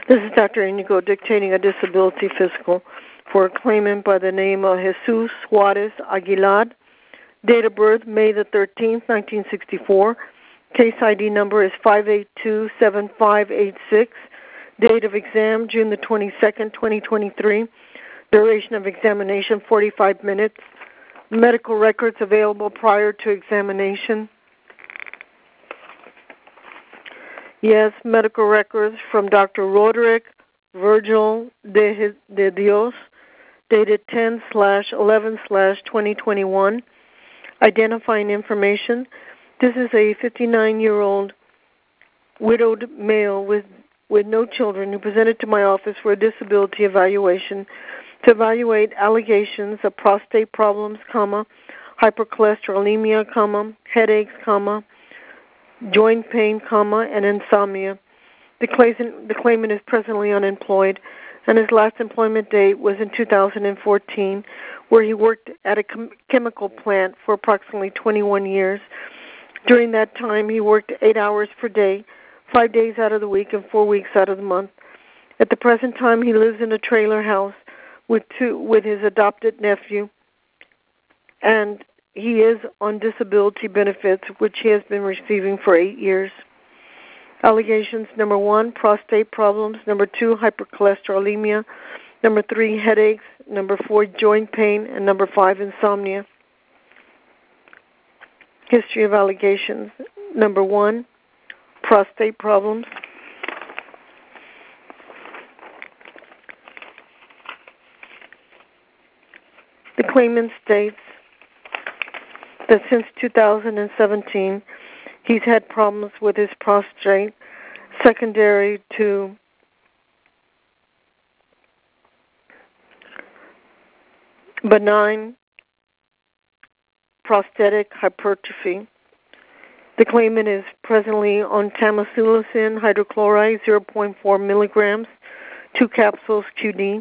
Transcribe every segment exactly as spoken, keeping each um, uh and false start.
This is Doctor Inigo dictating a disability physical for a claimant by the name of Jesus Juarez Aguilar. Date of birth, May the thirteenth, nineteen sixty-four. Case I D number is five eight two seven five eight six. Date of exam, June the twenty-second, twenty twenty-three. Duration of examination, forty-five minutes. Medical records available prior to examination. Yes, medical records from Doctor Roderick Virgil de, de Dios, dated ten slash eleven slash twenty twenty-one. Identifying information. This is a fifty-nine-year-old widowed male with, with no children who presented to my office for a disability evaluation to evaluate allegations of prostate problems, comma, hypercholesterolemia, comma, headaches, comma, joint pain, comma, and insomnia. The claimant, the claimant is presently unemployed, and his last employment date was in two thousand fourteen, where he worked at a chem- chemical plant for approximately twenty-one years. During that time, he worked eight hours per day, five days out of the week, and four weeks out of the month. At the present time, he lives in a trailer house with two with his adopted nephew, and he is on disability benefits, which he has been receiving for eight years. Allegations: number one, prostate problems; number two, hypercholesterolemia; number three, headaches; number four, joint pain; and number five, insomnia. History of allegations: number one, prostate problems. The claimant states that since two thousand seventeen, he's had problems with his prostate secondary to benign prostatic hypertrophy. The claimant is presently on tamsulosin hydrochloride, zero point four milligrams, two capsules Q D,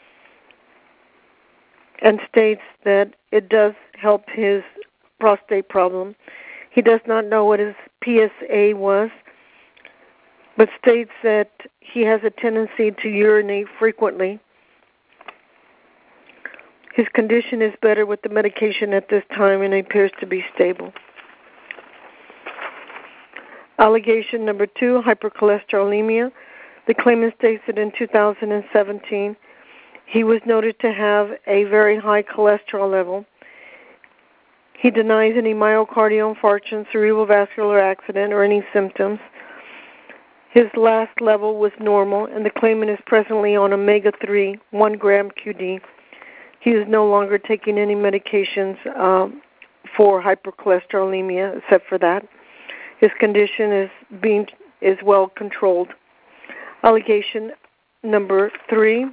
and states that it does help his prostate problem. He does not know what his P S A was, but states that he has a tendency to urinate frequently. His condition is better with the medication at this time and appears to be stable. Allegation number two, hypercholesterolemia. The claimant states that in two thousand seventeen, he was noted to have a very high cholesterol level. He denies any myocardial infarction, cerebral vascular accident, or any symptoms. His last level was normal, and the claimant is presently on omega three, one gram Q D. He is no longer taking any medications um, for hypercholesterolemia, except for that. His condition is being is well controlled. Allegation number three: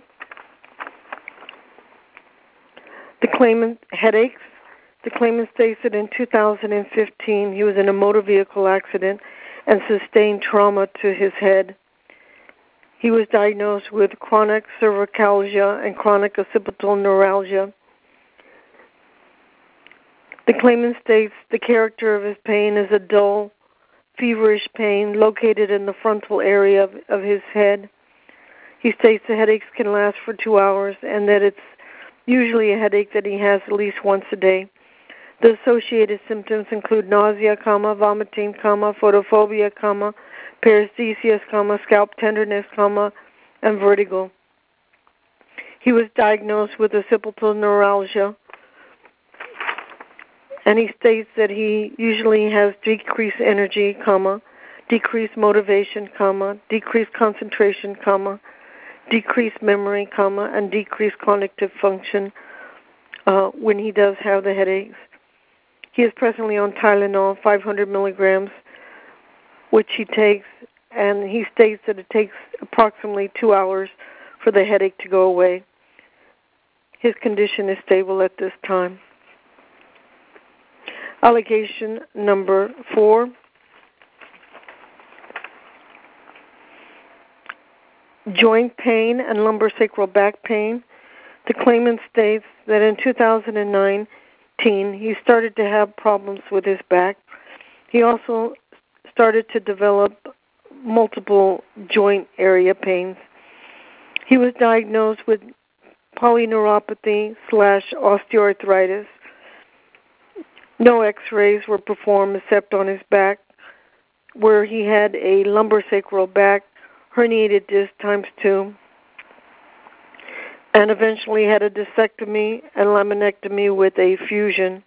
the claimant headaches. The claimant states that in two thousand fifteen he was in a motor vehicle accident and sustained trauma to his head. He was diagnosed with chronic cervicalgia and chronic occipital neuralgia. The claimant states the character of his pain is a dull, feverish pain located in the frontal area of, of his head. He states the headaches can last for two hours and that it's usually a headache that he has at least once a day. The associated symptoms include nausea, comma, vomiting, comma, photophobia, comma, paresthesias, comma, scalp tenderness, comma, and vertigo. He was diagnosed with occipital neuralgia, and he states that he usually has decreased energy, comma, decreased motivation, comma, decreased concentration, comma, decreased memory, comma, and decreased cognitive function uh, when he does have the headaches. He is presently on Tylenol, five hundred milligrams, which he takes, and he states that it takes approximately two hours for the headache to go away. His condition is stable at this time. Allegation number four: joint pain and lumbosacral back pain. The claimant states that in two thousand nine, he started to have problems with his back. He also started to develop multiple joint area pains. He was diagnosed with polyneuropathy slash osteoarthritis. No x-rays were performed except on his back, where he had a lumbosacral back, herniated disc times two, and eventually had a discectomy and laminectomy with a fusion.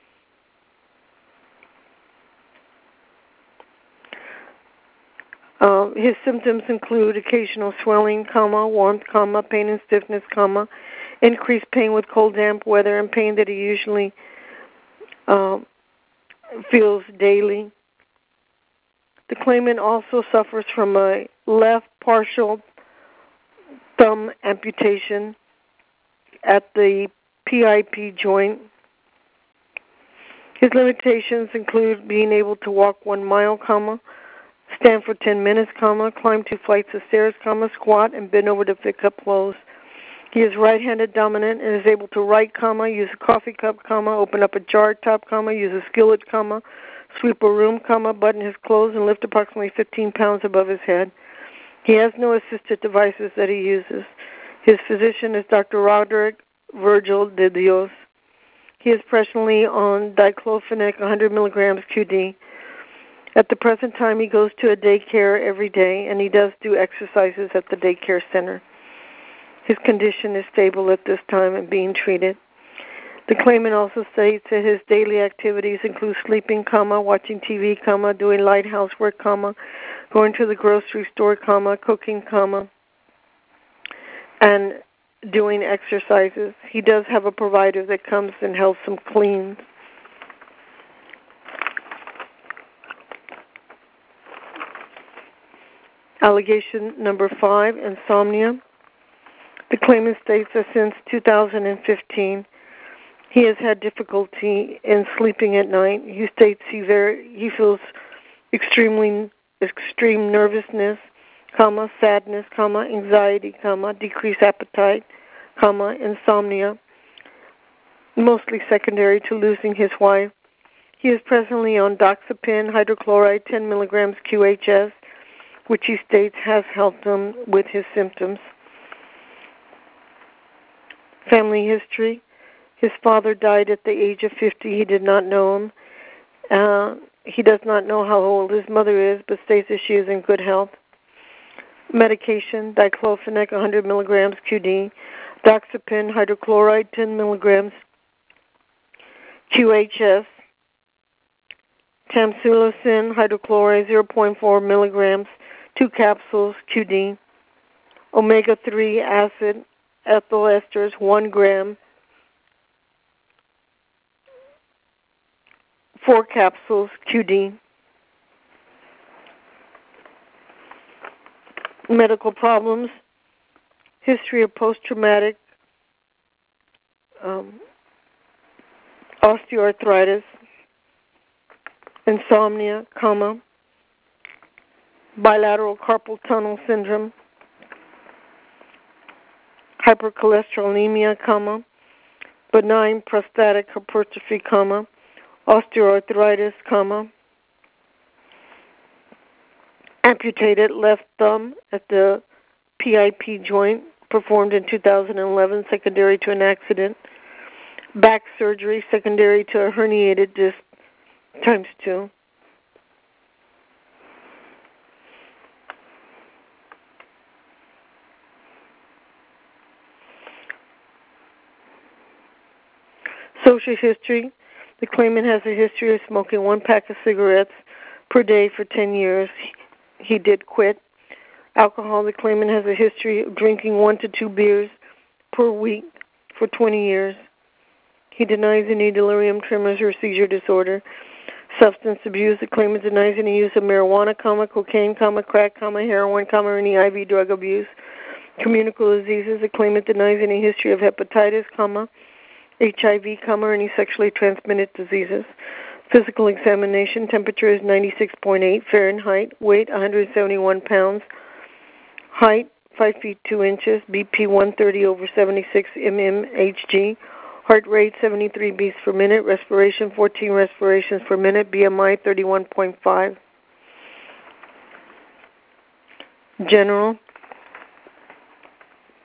Uh, his symptoms include occasional swelling, comma, warmth, comma, pain and stiffness, comma, increased pain with cold, damp weather, and pain that he usually uh, feels daily. The claimant also suffers from a left partial thumb amputation at the P I P joint. His limitations include being able to walk one mile, comma, stand for ten minutes, comma, climb two flights of stairs, comma, squat, and bend over to pick up clothes. He is right-handed dominant and is able to write, comma, use a coffee cup, comma, open up a jar top, comma, use a skillet, comma, sweep a room, comma, button his clothes, and lift approximately fifteen pounds above his head. He has no assisted devices that he uses. His physician is Doctor Roderick Virgil de Dios. He is presently on diclofenac one hundred milligrams Q D. At the present time, he goes to a daycare every day, and he does do exercises at the daycare center. His condition is stable at this time and being treated. The claimant also states that his daily activities include sleeping, comma, watching T V, comma, doing light housework, comma, going to the grocery store, comma, cooking, comma, and doing exercises. He does have a provider that comes and helps him clean. Allegation number five, insomnia. The claimant states that since two thousand fifteen, he has had difficulty in sleeping at night. He states he very he feels extremely extreme nervousness, comma, sadness, comma, anxiety, comma, decreased appetite, comma, insomnia, mostly secondary to losing his wife. He is presently on doxepin hydrochloride ten milligrams Q H S, which he states has helped him with his symptoms. Family history. His father died at the age of fifty. He did not know him. Uh, he does not know how old his mother is, but states that she is in good health. Medication, diclofenac one hundred milligrams Q D, doxepin hydrochloride ten milligrams Q H S, tamsulosin hydrochloride zero point four milligrams, two capsules Q D, omega three acid ethyl esters one gram, four capsules Q D. Medical problems, history of post-traumatic um, osteoarthritis, insomnia, comma, bilateral carpal tunnel syndrome, hypercholesterolemia, comma, benign prostatic hypertrophy, comma, osteoarthritis, comma, amputated left thumb at the P I P joint, performed in two thousand eleven, secondary to an accident, back surgery, secondary to a herniated disc times two. Social history. The claimant has a history of smoking one pack of cigarettes per day for ten years. He did quit. Alcohol. The claimant has a history of drinking one to two beers per week for twenty years. He denies any delirium tremors or seizure disorder. Substance abuse. The claimant denies any use of marijuana, comma, cocaine, comma, crack, comma, heroin, comma, or any I V drug abuse. Communicable diseases. The claimant denies any history of hepatitis, comma, H I V, comma, or any sexually transmitted diseases. Physical examination. Temperature is ninety-six point eight Fahrenheit. Weight one hundred seventy-one pounds. Height five feet two inches. B P one thirty over seventy-six mmHg. Heart rate seventy-three beats per minute. Respiration fourteen respirations per minute. B M I thirty-one point five. General.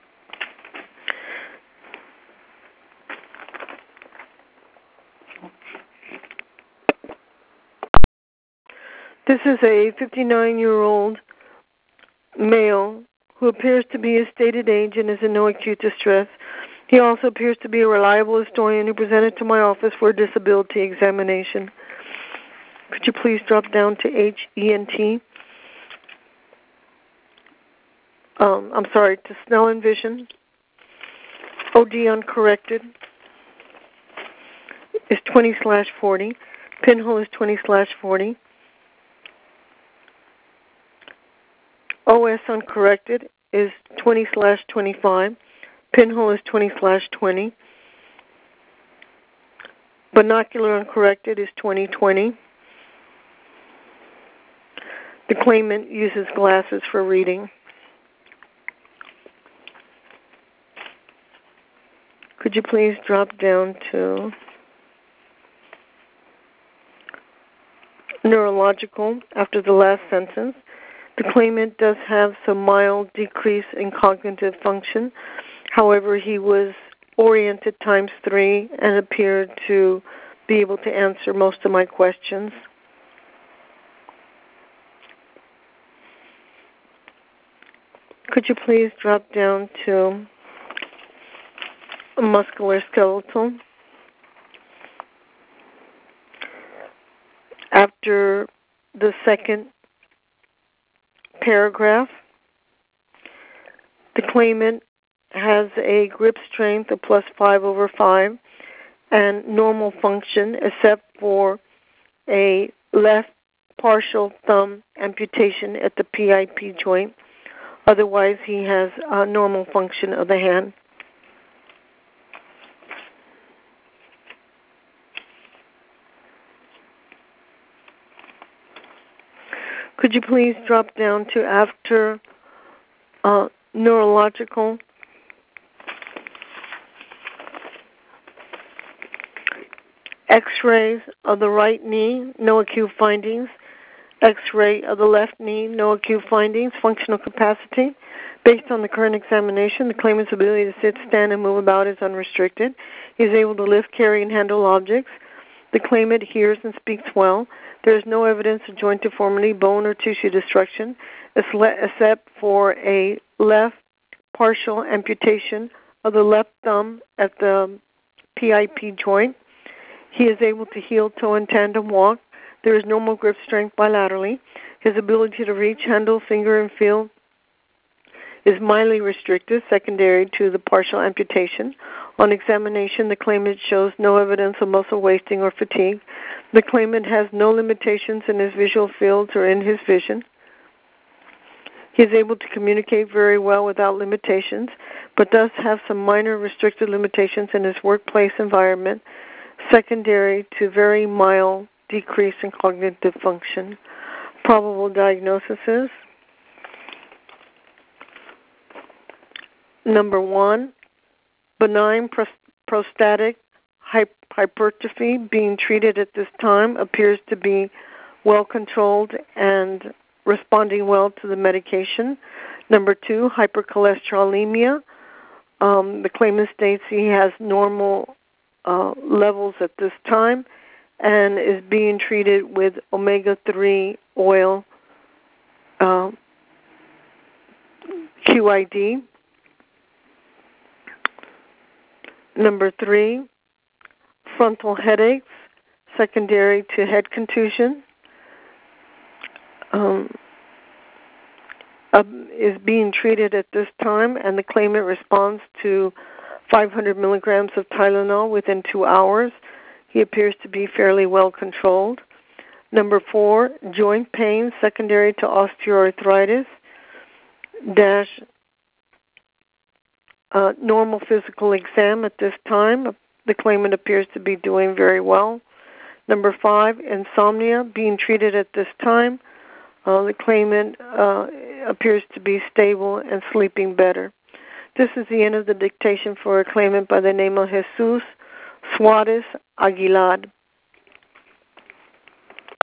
This is a fifty-nine-year-old male who appears to be his stated age and is in no acute distress. He also appears to be a reliable historian who presented to my office for a disability examination. Could you please drop down to H E N T? Um, I'm sorry, to Snell and Vision. O D uncorrected is twenty slash forty. Pinhole is twenty slash forty. O S uncorrected is twenty slash twenty-five. Pinhole is twenty slash twenty. Binocular uncorrected is twenty twenty. The claimant uses glasses for reading. Could you please drop down to neurological after the last sentence? The claimant does have some mild decrease in cognitive function. However, he was oriented times three and appeared to be able to answer most of my questions. Could you please drop down to muscular skeletal? After the second paragraph, the claimant has a grip strength of plus five over five and normal function except for a left partial thumb amputation at the P I P joint. Otherwise, he has a normal function of the hand. Could you please drop down to after uh, neurological? X-rays of the right knee, no acute findings. X-ray of the left knee, no acute findings. Functional capacity. Based on the current examination, the claimant's ability to sit, stand, and move about is unrestricted. He is able to lift, carry, and handle objects. The claimant hears and speaks well. There is no evidence of joint deformity, bone, or tissue destruction, except for a left partial amputation of the left thumb at the P I P joint. He is able to heel, toe, and tandem walk. There is normal grip strength bilaterally. His ability to reach, handle, finger, and feel is mildly restricted, secondary to the partial amputation. On examination, the claimant shows no evidence of muscle wasting or fatigue. The claimant has no limitations in his visual fields or in his vision. He is able to communicate very well without limitations, but does have some minor restricted limitations in his workplace environment, secondary to very mild decrease in cognitive function. Probable diagnosis is number one, benign prostatic hypertrophy being treated at this time, appears to be well controlled and responding well to the medication. Number two, hypercholesterolemia. Um, the claimant states he has normal uh, levels at this time and is being treated with omega three oil, uh, Q I D. Number three, frontal headaches secondary to head contusion. Um, uh, is being treated at this time, and the claimant responds to five hundred milligrams of Tylenol within two hours. He appears to be fairly well controlled. Number four, joint pain secondary to osteoarthritis, dash uh, normal physical exam at this time. The claimant appears to be doing very well. Number five, insomnia being treated at this time. Uh, the claimant uh, appears to be stable and sleeping better. This is the end of the dictation for a claimant by the name of Jesus Suarez Aguilar.